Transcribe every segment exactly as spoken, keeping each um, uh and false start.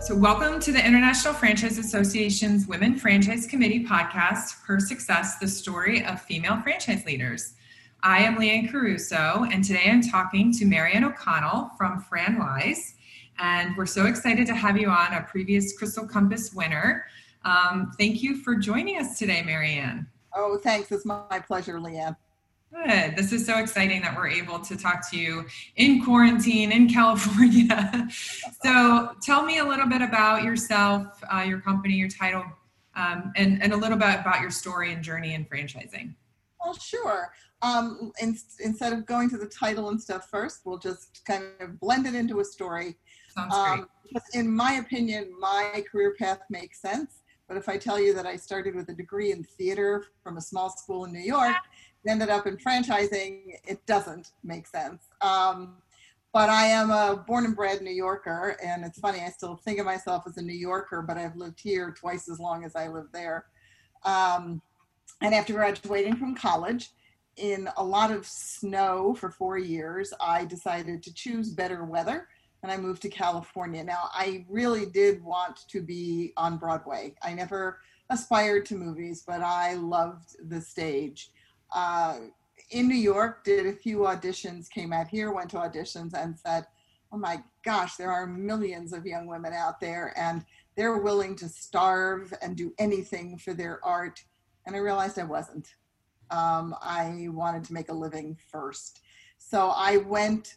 So welcome to the International Franchise Association's Women Franchise Committee podcast, Her Success, the Story of Female Franchise Leaders. I am Leanne Caruso, and today I'm talking to Marianne O'Connell from FranWise, and we're so excited to have you on, a previous Crystal Compass winner. Um, thank you for joining us today, Marianne. Oh, thanks. It's my pleasure, Leanne. Good. This is so exciting that we're able to talk to you in quarantine in California. So tell me a little bit about yourself, uh, your company, your title, um, and, and a little bit about your story and journey in franchising. Well, sure. Um, in, instead of going to the title and stuff first, we'll just kind of blend it into a story. Sounds great. Um, in my opinion, my career path makes sense. But if I tell you that I started with a degree in theater from a small school in New York, ended up in franchising, it doesn't make sense. Um, but I am a born and bred New Yorker, and it's funny, I still think of myself as a New Yorker, but I've lived here twice as long as I lived there. Um, and after graduating from college, in a lot of snow for four years, I decided to choose better weather, and I moved to California. Now, I really did want to be on Broadway. I never aspired to movies, but I loved the stage. Uh, in New York, did a few auditions, came out here, went to auditions and said, oh my gosh, there are millions of young women out there and they're willing to starve and do anything for their art. And I realized I wasn't. Um, I wanted to make a living first. So I went,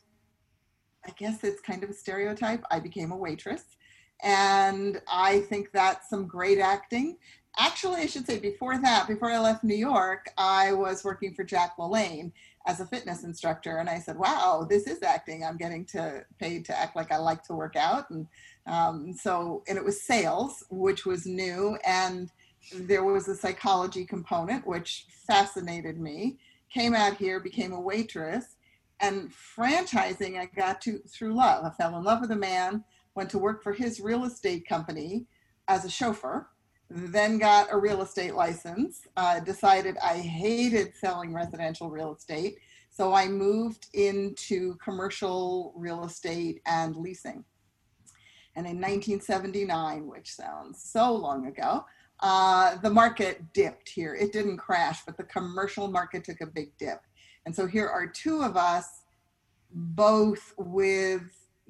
I guess it's kind of a stereotype, I became a waitress. And I think that's some great acting. Actually, I should say before that, before I left New York, I was working for Jack LaLanne as a fitness instructor. And I said, wow, this is acting. I'm getting to paid to act like I like to work out. And um, so, and it was sales, which was new. And there was a psychology component, which fascinated me. Came out here, became a waitress. And franchising, I got to through love. I fell in love with a man, went to work for his real estate company as a chauffeur. Then got a real estate license, uh, decided I hated selling residential real estate. So I moved into commercial real estate and leasing. And in nineteen seventy-nine, which sounds so long ago, uh, the market dipped here. It didn't crash, but the commercial market took a big dip. And so here are two of us, both with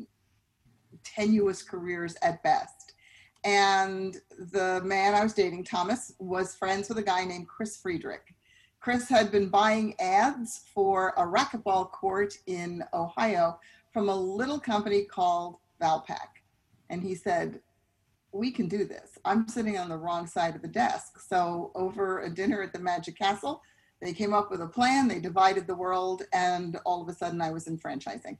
tenuous careers at best. And the man I was dating, Thomas, was friends with a guy named Chris Friedrich. Chris had been buying ads for a racquetball court in Ohio from a little company called Valpak. And he said, we can do this. I'm sitting on the wrong side of the desk. So over a dinner at the Magic Castle, they came up with a plan, they divided the world, and all of a sudden I was in franchising.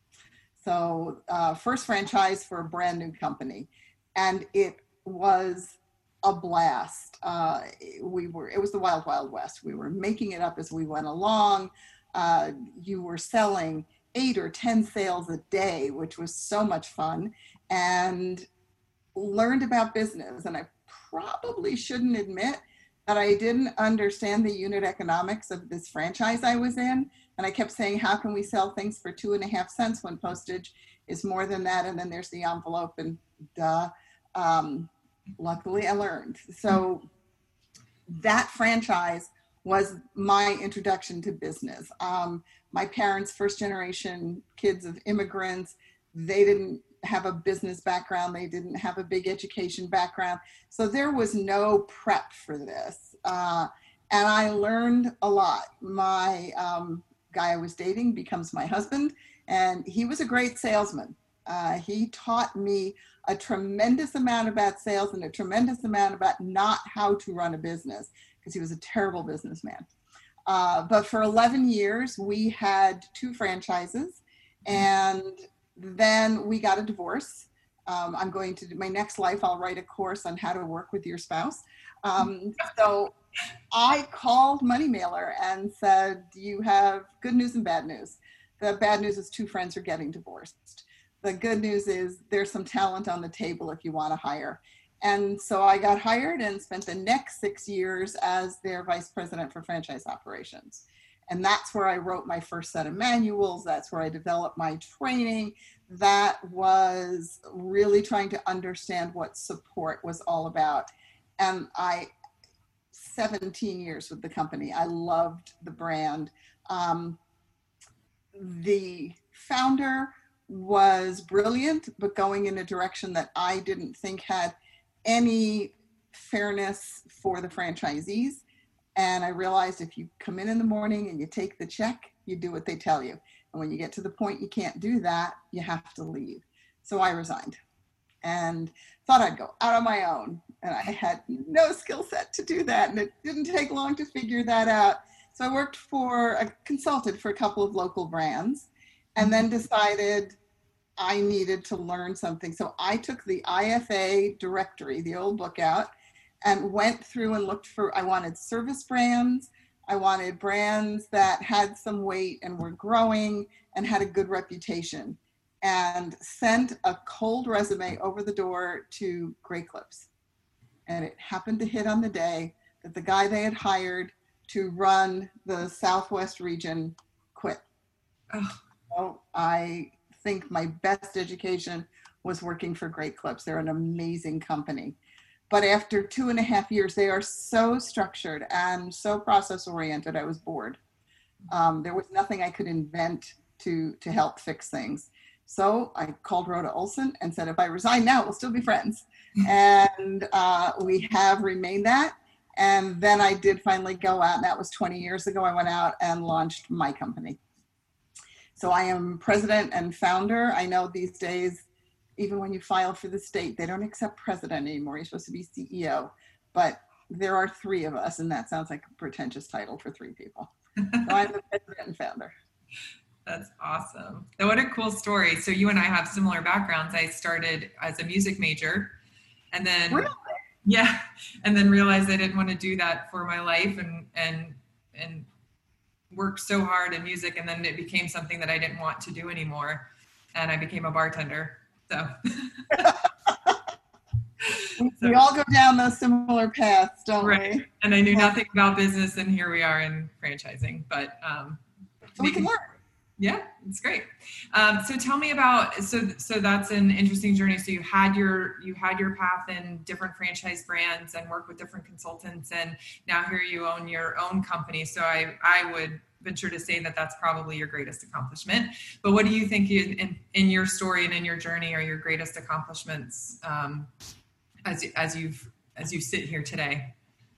So uh, first franchise for a brand new company. And it was a blast. Uh, we were, it was the wild, wild west. We were making it up as we went along. Uh, you were selling eight or ten sales a day, which was so much fun, and learned about business. And I probably shouldn't admit that I didn't understand the unit economics of this franchise I was in. And I kept saying, how can we sell things for two and a half cents when postage is more than that? And then there's the envelope and duh. Um, luckily I learned. So that franchise was my introduction to business. Um, my parents, first generation kids of immigrants, they didn't have a business background. They didn't have a big education background. So there was no prep for this. Uh, and I learned a lot. My um, guy I was dating becomes my husband, and he was a great salesman. Uh, he taught me a tremendous amount about sales and a tremendous amount about not how to run a business, because he was a terrible businessman. Uh, but for eleven years, we had two franchises, and then we got a divorce. Um, I'm going to do my next life, I'll write a course on how to work with your spouse. Um, so I called Money Mailer and said, you have good news and bad news. The bad news is two friends are getting divorced. The good news is there's some talent on the table if you want to hire. And so I got hired and spent the next six years as their vice president for franchise operations. And that's where I wrote my first set of manuals. That's where I developed my training. That was really trying to understand what support was all about. And I, seventeen years with the company, I loved the brand. Um, the founder was brilliant, but going in a direction that I didn't think had any fairness for the franchisees. And I realized if you come in in the morning and you take the check, you do what they tell you. And when you get to the point you can't do that, you have to leave. So I resigned and thought I'd go out on my own. And I had no skill set to do that. And it didn't take long to figure that out. So I worked for, I consulted for a couple of local brands and then decided I needed to learn something. So I took the I F A directory, the old book out, and went through and looked for, I wanted service brands. I wanted brands that had some weight and were growing and had a good reputation, and sent a cold resume over the door to Great Clips. And it happened to hit on the day that the guy they had hired to run the Southwest region quit. Oh. So I think my best education was working for Great Clips. They're an amazing company. But after two and a half years, they are so structured and so process oriented, I was bored. Um, there was nothing I could invent to, to help fix things. So I called Rhoda Olson and said, if I resign now, we'll still be friends. And uh, we have remained that. And then I did finally go out, and that was twenty years ago. I went out and launched my company. So I am president and founder. I know these days, even when you file for the state, they don't accept president anymore. You're supposed to be C E O. But there are three of us, and that sounds like a pretentious title for three people. So I'm the president and founder. That's awesome. Now, what a cool story. So you and I have similar backgrounds. I started as a music major, and then really? yeah, and then realized I didn't want to do that for my life, and and and worked so hard in music, and then it became something that I didn't want to do anymore, and I became a bartender. So, we, so we all go down those similar paths, don't right. we? And I knew nothing about business, and here we are in franchising. But um, so we can learn. Yeah, it's great. Um, so tell me about, so, so that's an interesting journey. So you had your, you had your path in different franchise brands and work with different consultants, and now here you own your own company. So I, I would venture to say that that's probably your greatest accomplishment. But what do you think in, in, in your story and in your journey are your greatest accomplishments um, as, as you've, as you sit here today?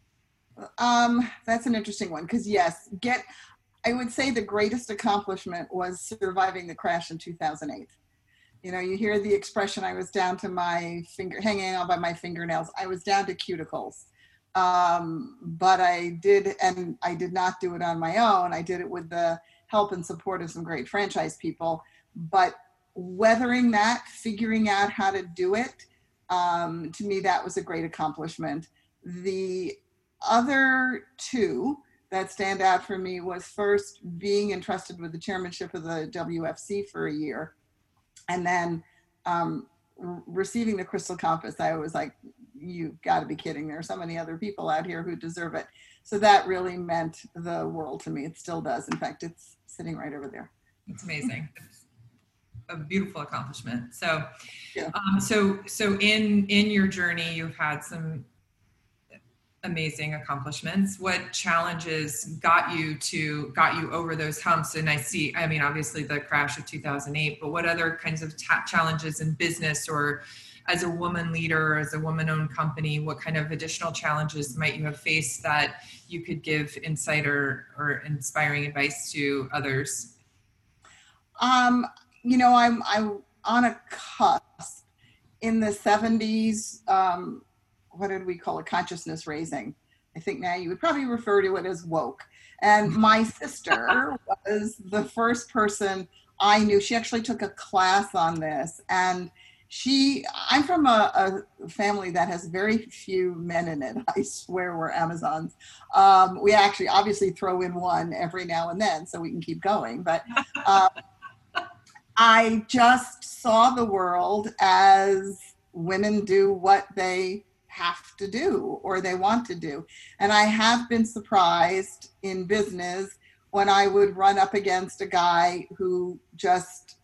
Um, that's an interesting one. Cause yes, get, I would say the greatest accomplishment was surviving the crash in two thousand eight. You know, you hear the expression, I was down to my finger, hanging out by my fingernails. I was down to cuticles. Um, but I did, and I did not do it on my own. I did it with the help and support of some great franchise people. But weathering that, figuring out how to do it, um, to me, that was a great accomplishment. The other two that stand out for me was first being entrusted with the chairmanship of the W F C for a year, and then um, r- receiving the Crystal Compass. I was like, you've got to be kidding. There are so many other people out here who deserve it. So that really meant the world to me. It still does. In fact, it's sitting right over there. It's amazing. It's a beautiful accomplishment. So, yeah. um, so, so in, in your journey, you've had some amazing accomplishments. What challenges got you to got you over those humps? And I see, I mean, obviously the crash of two thousand eight, but what other kinds of ta- challenges in business or as a woman leader or as a woman-owned company, what kind of additional challenges might you have faced that you could give insight or, or inspiring advice to others? Um, you know, I'm I'm on a cusp. In the seventies, um, what did we call it? Consciousness raising. I think now you would probably refer to it as woke. And my sister was the first person I knew. She actually took a class on this. And she, I'm from a, a family that has very few men in it. I swear we're Amazons. Um, we actually obviously throw in one every now and then so we can keep going. But um, I just saw the world as women do what they have to do or they want to do. And I have been surprised in business when I would run up against a guy who just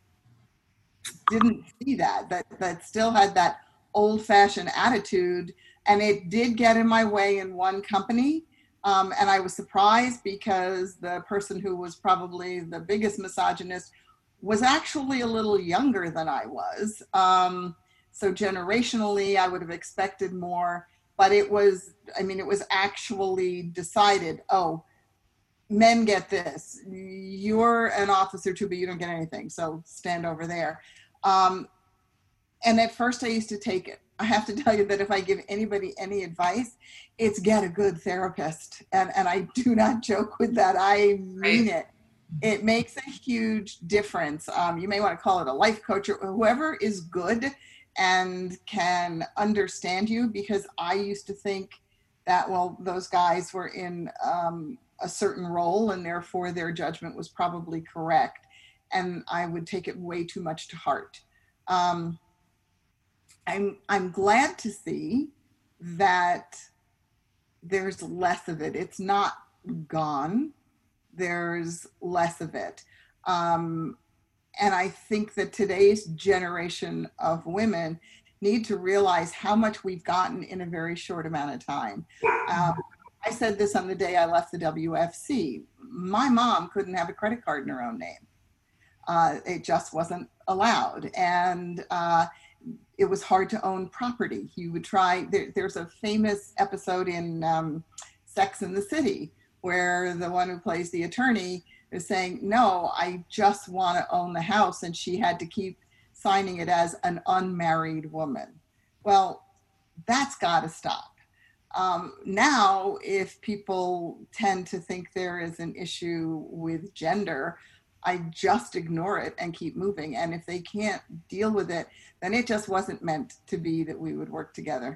didn't see that, that, that still had that old-fashioned attitude. And it did get in my way in one company. Um, and I was surprised because the person who was probably the biggest misogynist was actually a little younger than I was. Um, so generationally, I would have expected more. But it was, I mean, it was actually decided, oh, men get this. You're an officer too, but you don't get anything. So stand over there. Um, and at first I used to take it. I have to tell you that if I give anybody any advice, it's get a good therapist. And, and I do not joke with that. I mean it. It makes a huge difference. Um, you may want to call it a life coach or whoever is good and can understand you, because I used to think that, well, those guys were in um, a certain role and therefore their judgment was probably correct. And I would take it way too much to heart. Um, I'm, I'm glad to see that there's less of it. It's not gone. There's less of it. Um, and I think that today's generation of women need to realize how much we've gotten in a very short amount of time. Um, I said this on the day I left the W F C. My mom couldn't have a credit card in her own name. Uh, it just wasn't allowed. And uh, it was hard to own property. You would try, there, there's a famous episode in um, Sex and the City where the one who plays the attorney is saying, no, I just want to own the house. And she had to keep signing it as an unmarried woman. Well, that's got to stop. Um, now, if people tend to think there is an issue with gender, I just ignore it and keep moving. And if they can't deal with it, then it just wasn't meant to be that we would work together.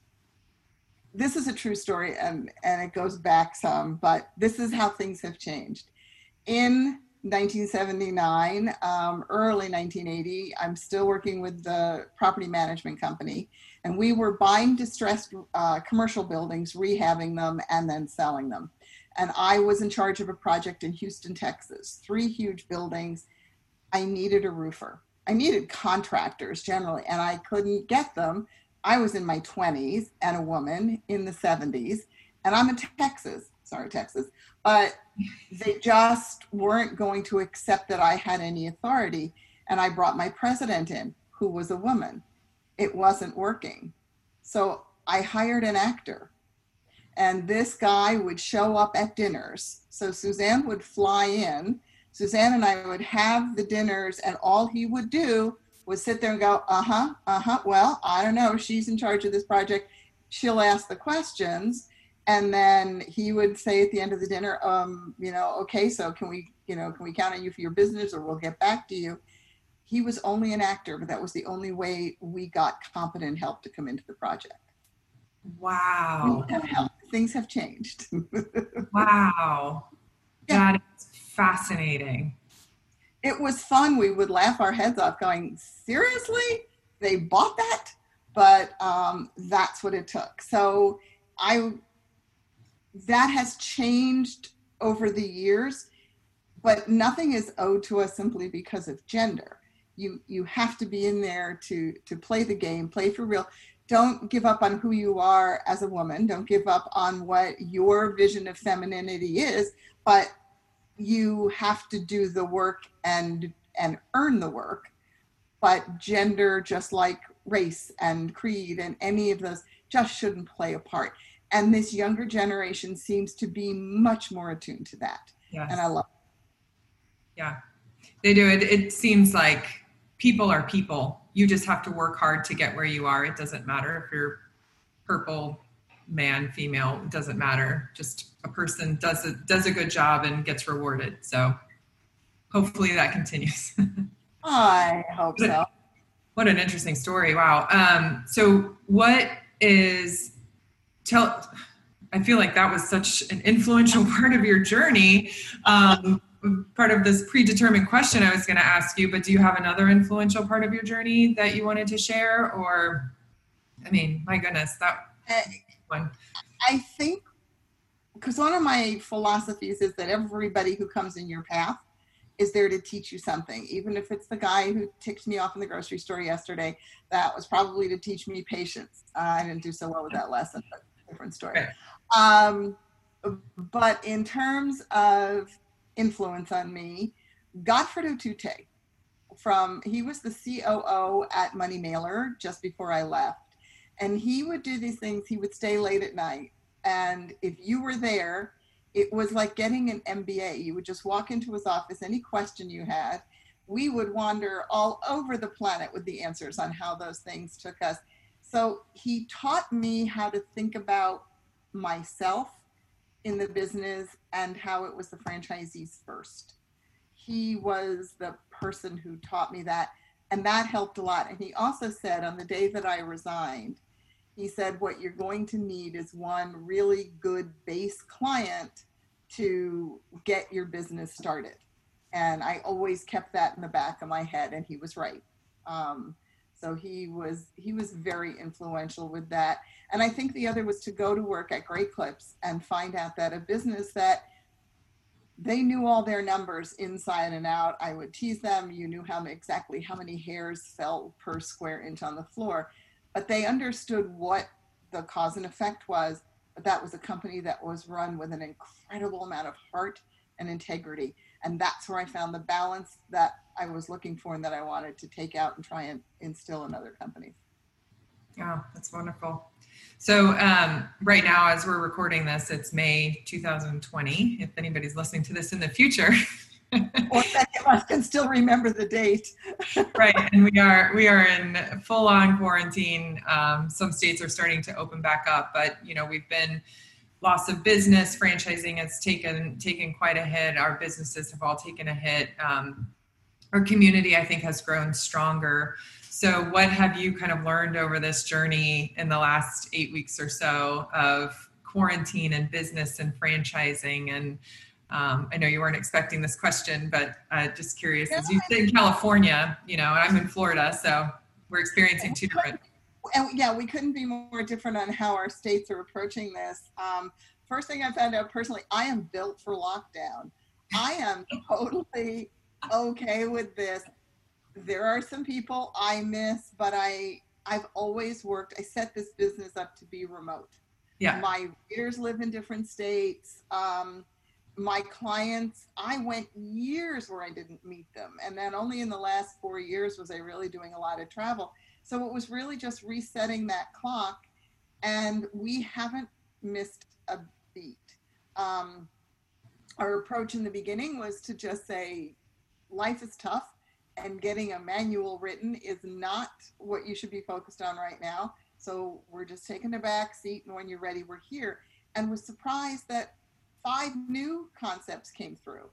This is a true story, and, and it goes back some, but this is how things have changed. In nineteen seventy-nine, um, early nineteen eighty, I'm still working with the property management company, and we were buying distressed uh, commercial buildings, rehabbing them, and then selling them. And I was in charge of a project in Houston, Texas, three huge buildings. I needed a roofer. I needed contractors generally, and I couldn't get them. I was in my twenties and a woman in the seventies, and I'm in Texas, sorry, Texas, but they just weren't going to accept that I had any authority. And I brought my president in, who was a woman. It wasn't working. So I hired an actor. And this guy would show up at dinners. So Suzanne would fly in. Suzanne and I would have the dinners, and all he would do was sit there and go, uh-huh, uh-huh, well, I don't know, she's in charge of this project. She'll ask the questions. And then he would say at the end of the dinner, um, you know, okay, so can we, you know, can we count on you for your business, or we'll get back to you? He was only an actor, but that was the only way we got competent help to come into the project. Wow. Things have changed. Wow. Yeah. That is fascinating. It was fun. We would laugh our heads off going, seriously? They bought that? But um, that's what it took. So I, that has changed over the years, but nothing is owed to us simply because of gender. You you have to be in there to, to play the game, play for real. Don't give up on who you are as a woman. Don't give up on what your vision of femininity is, but you have to do the work and and earn the work. But gender, just like race and creed and any of those, just shouldn't play a part. And this younger generation seems to be much more attuned to that. Yes. And I love it. Yeah, they do. It, it seems like people are people. You just have to work hard to get where you are. It doesn't matter if you're purple, man, female, it doesn't matter. Just a person does a, does a good job and gets rewarded. So hopefully that continues. I hope what, so. What an interesting story. Wow. Um, so what is, tell, I feel like that was such an influential part of your journey. Um, part of this predetermined question I was going to ask you, but do you have another influential part of your journey that you wanted to share? Or, I mean, my goodness, that one. I think because one of my philosophies is that everybody who comes in your path is there to teach you something. Even if it's the guy who ticked me off in the grocery store yesterday, that was probably to teach me patience. Uh, I didn't do so well with that lesson, but different story. Right. Um, but in terms of influence on me, Godfred Otute, from, he was the C O O at Money Mailer just before I left. And he would do these things. He would stay late at night. And if you were there, it was like getting an M B A. You would just walk into his office, any question you had. We would wander all over the planet with the answers on how those things took us. So he taught me how to think about myself in the business and how it was the franchisees first. He was the person who taught me that, and that helped a lot. And he also said on the day that I resigned, he said, what you're going to need is one really good base client to get your business started. And I always kept that in the back of my head, and he was right. Um, so he was he was very influential with that. And I think the other was to go to work at Great Clips and find out that a business that they knew all their numbers inside and out. I would tease them. You knew how exactly how many hairs fell per square inch on the floor, but they understood what the cause and effect was. But that was a company that was run with an incredible amount of heart and integrity. And that's where I found the balance that I was looking for and that I wanted to take out and try and instill in other companies. Yeah, that's wonderful. So um, right now, as we're recording this, it's May two thousand twenty. If anybody's listening to this in the future. Or that I can still remember the date. Right, and we are we are in full-on quarantine. Um, some states are starting to open back up, but you know we've been loss of business. Franchising has taken taken quite a hit. Our businesses have all taken a hit. Um, our community, I think, has grown stronger. So, what have you kind of learned over this journey in the last eight weeks or so of quarantine and business and franchising? And Um, I know you weren't expecting this question, but uh, just curious, as you sit in California, you know, I'm in Florida, so we're experiencing two different. And yeah, we couldn't be more different on how our states are approaching this. Um, first thing I found out personally, I am built for lockdown. I am totally okay with this. There are some people I miss, but I, I've always worked, I set this business up to be remote. Yeah. My readers live in different states. Um, My clients, I went years where I didn't meet them. And then only in the last four years was I really doing a lot of travel. So it was really just resetting that clock. And we haven't missed a beat. Um, our approach in the beginning was to just say, life is tough and getting a manual written is not what you should be focused on right now. So we're just taking a back seat, and when you're ready, we're here. And was surprised that five new concepts came through.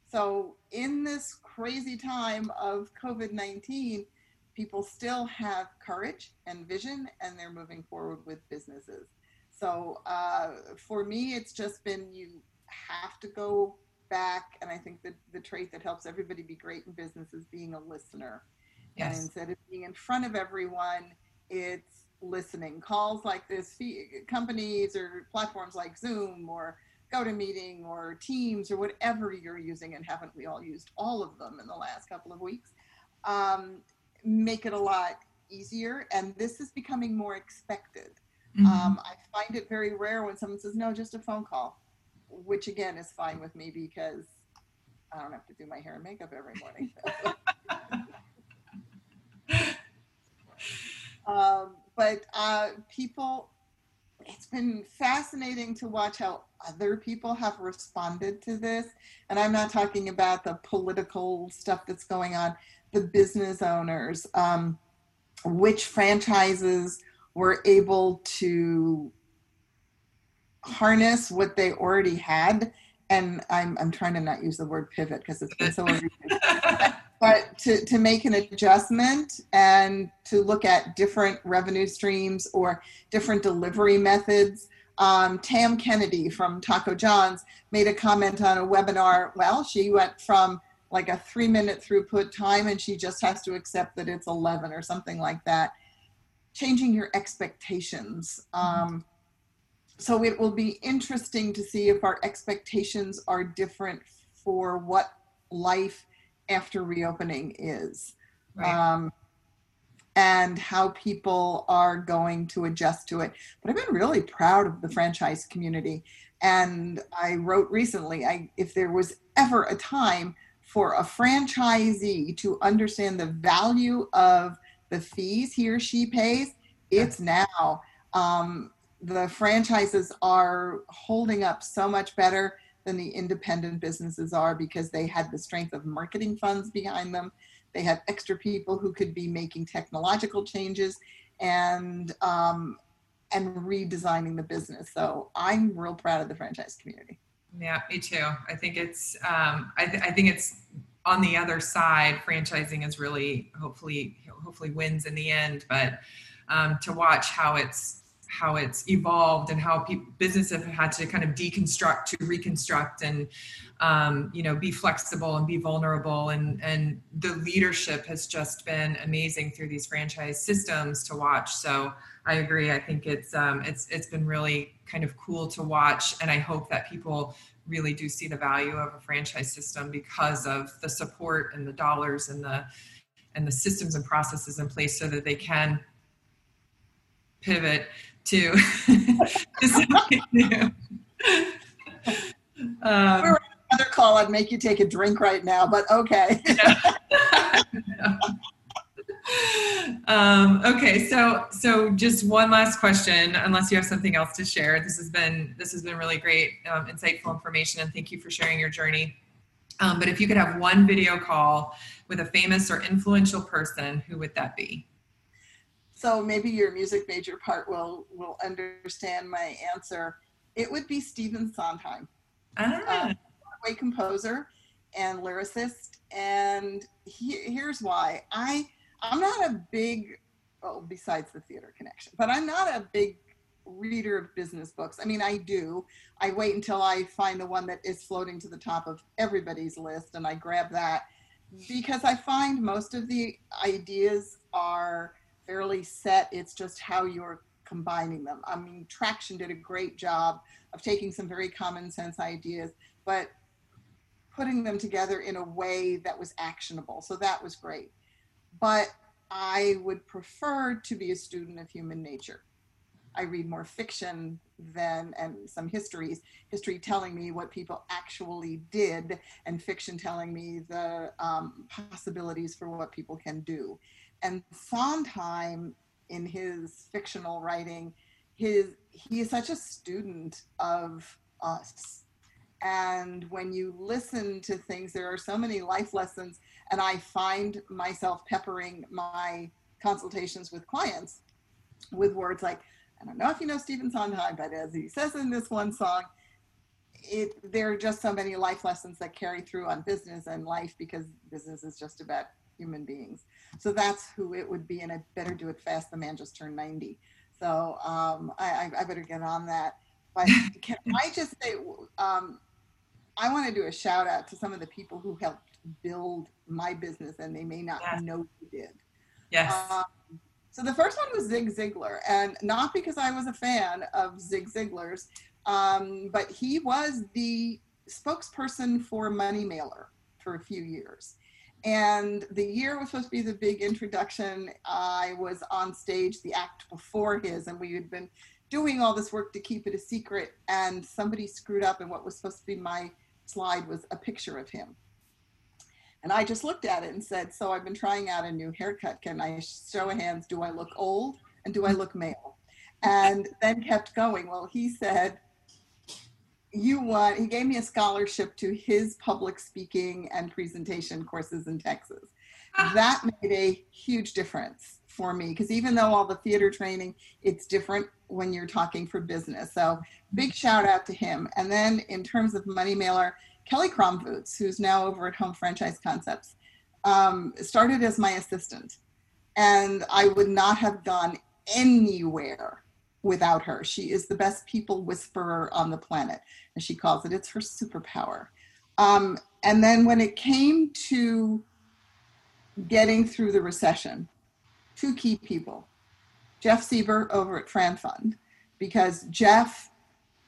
So in this crazy time of COVID nineteen, people still have courage and vision, and they're moving forward with businesses. So uh, for me, it's just been, you have to go back. And I think that the trait that helps everybody be great in business is being a listener. Yes. And instead of being in front of everyone, it's listening. Calls like this, companies or platforms like Zoom or GoToMeeting or Teams or whatever you're using, and haven't we all used all of them in the last couple of weeks, um, make it a lot easier. And this is becoming more expected. Mm-hmm. Um, I find it very rare when someone says, no, just a phone call, which again is fine with me because I don't have to do my hair and makeup every morning. um, but uh, people, it's been fascinating to watch how other people have responded to this. And I'm not talking about the political stuff that's going on, the business owners, um, which franchises were able to harness what they already had. And I'm I'm trying to not use the word pivot because it's been so overused. But to, to make an adjustment and to look at different revenue streams or different delivery methods. Um, Tam Kennedy from Taco John's made a comment on a webinar. Well, she went from like a three minute throughput time and she just has to accept that it's eleven or something like that. Changing your expectations. Um, so it will be interesting to see if our expectations are different for what life after reopening is. Right. Um, and how people are going to adjust to it. But I've been really proud of the franchise community. And I wrote recently, I, if there was ever a time for a franchisee to understand the value of the fees he or she pays, it's now. Um, the franchises are holding up so much better than the independent businesses are because they had the strength of marketing funds behind them. They had extra people who could be making technological changes and um, and redesigning the business. So I'm real proud of the franchise community. Yeah, me too. I think it's um, I, th- I think it's on the other side. Franchising is really hopefully hopefully wins in the end, but um, to watch how it's how it's evolved and how people, businesses have had to kind of deconstruct to reconstruct and, um, you know, be flexible and be vulnerable. And, and the leadership has just been amazing through these franchise systems to watch. So I agree. I think it's, um, it's, it's been really kind of cool to watch. And I hope that people really do see the value of a franchise system because of the support and the dollars and the, and the systems and processes in place so that they can pivot to, to something new. Um, if we were on another call, I'd make you take a drink right now, but okay. um, okay, so so just one last question, unless you have something else to share. This has been this has been really great, um, insightful information, and thank you for sharing your journey. Um, but if you could have one video call with a famous or influential person, who would that be? So maybe your music major part will will understand my answer. It would be Stephen Sondheim, Ah. uh, Broadway composer and lyricist. And he, here's why. I I'm not a big, well, besides the theater connection, but I'm not a big reader of business books. I mean, I do. I wait until I find the one that is floating to the top of everybody's list, and I grab that because I find most of the ideas are fairly set. It's just how you're combining them. I mean, Traction did a great job of taking some very common sense ideas, but putting them together in a way that was actionable. So that was great. But I would prefer to be a student of human nature. I read more fiction than, and some histories, history telling me what people actually did, and fiction telling me the um, possibilities for what people can do. And Sondheim, in his fictional writing, his he is such a student of us. And when you listen to things, there are so many life lessons, and I find myself peppering my consultations with clients with words like, I don't know if you know Stephen Sondheim, but as he says in this one song, it there are just so many life lessons that carry through on business and life, because business is just about human beings. So that's who it would be, and I better do it fast. The man just turned ninety. So um, I, I better get on that. But can I just say, um, I want to do a shout out to some of the people who helped build my business, and they may not yes. know who did. Yes. Um, so the first one was Zig Ziglar, and not because I was a fan of Zig Ziglar's, um, but he was the spokesperson for Money Mailer for a few years. And the year was supposed to be the big introduction. I was on stage the act before his, and we had been doing all this work to keep it a secret, and somebody screwed up, and what was supposed to be my slide was a picture of him. And I just looked at it and said, so I've been trying out a new haircut. Can I show of hands? Do I look old? And do I look male? And then kept going. Well, he said, you want, he gave me a scholarship to his public speaking and presentation courses in Texas. That made a huge difference for me, because even though all the theater training, it's different when you're talking for business. So big shout out to him. And then in terms of Money Mailer, Kelly Cromvoots, who's now over at Home Franchise Concepts, um, started as my assistant. And I would not have gone anywhere without her. She is the best people whisperer on the planet, as she calls it. It's her superpower. Um, and then when it came to getting through the recession, two key people, Jeff Sieber over at FranFund, because Jeff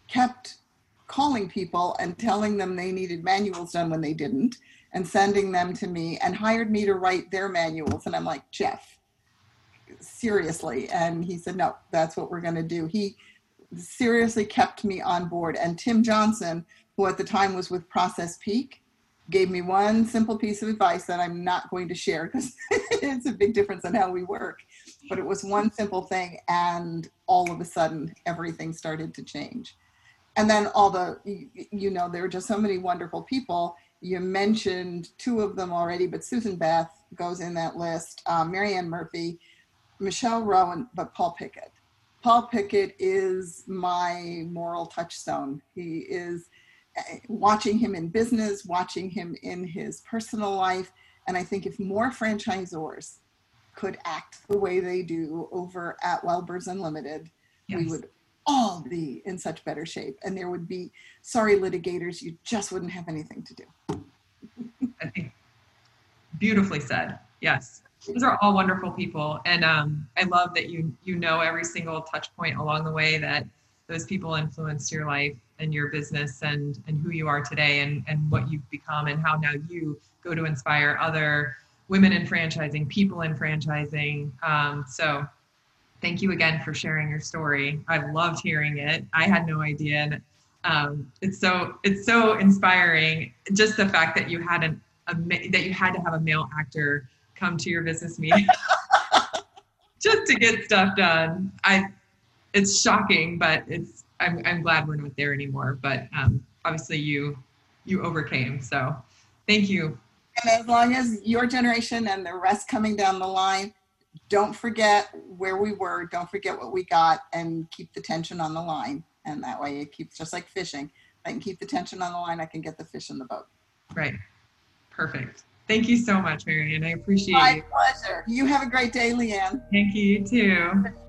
kept calling people and telling them they needed manuals done when they didn't, and sending them to me, and hired me to write their manuals. And I'm like, Jeff, seriously? And he said, no, that's what we're going to do. He seriously kept me on board. And Tim Johnson, who at the time was with Process Peak, gave me one simple piece of advice that I'm not going to share because it's a big difference in how we work. But it was one simple thing, and all of a sudden, everything started to change. And then all the, you know, there are just so many wonderful people. You mentioned two of them already, but Susan Beth goes in that list, um, Marianne Murphy, Michelle Rowan, but Paul Pickett. Paul Pickett is my moral touchstone. He is, watching him in business, watching him in his personal life. And I think if more franchisors could act the way they do over at Welbers Unlimited, yes, we would all be in such better shape. And there would be, sorry, litigators, you just wouldn't have anything to do. I think beautifully said. Yes. Those are all wonderful people. And um, I love that you you know every single touch point along the way that those people influenced your life and your business and, and who you are today and, and what you've become and how now you go to inspire other women in franchising, people in franchising. Um, so thank you again for sharing your story. I've loved hearing it. I had no idea. And um, it's so it's so inspiring. Just the fact that you had an a, that you had to have a male actor come to your business meeting just to get stuff done. I it's shocking, but it's I'm I'm glad we're not there anymore. But um, obviously you you overcame. So thank you. And as long as your generation and the rest coming down the line, don't forget where we were, don't forget what we got, and keep the tension on the line. And that way it keeps, just like fishing. If I can keep the tension on the line, I can get the fish in the boat. Right. Perfect. Thank you so much, Marianne. I appreciate My you. pleasure. You have a great day, Leanne. Thank you, you too.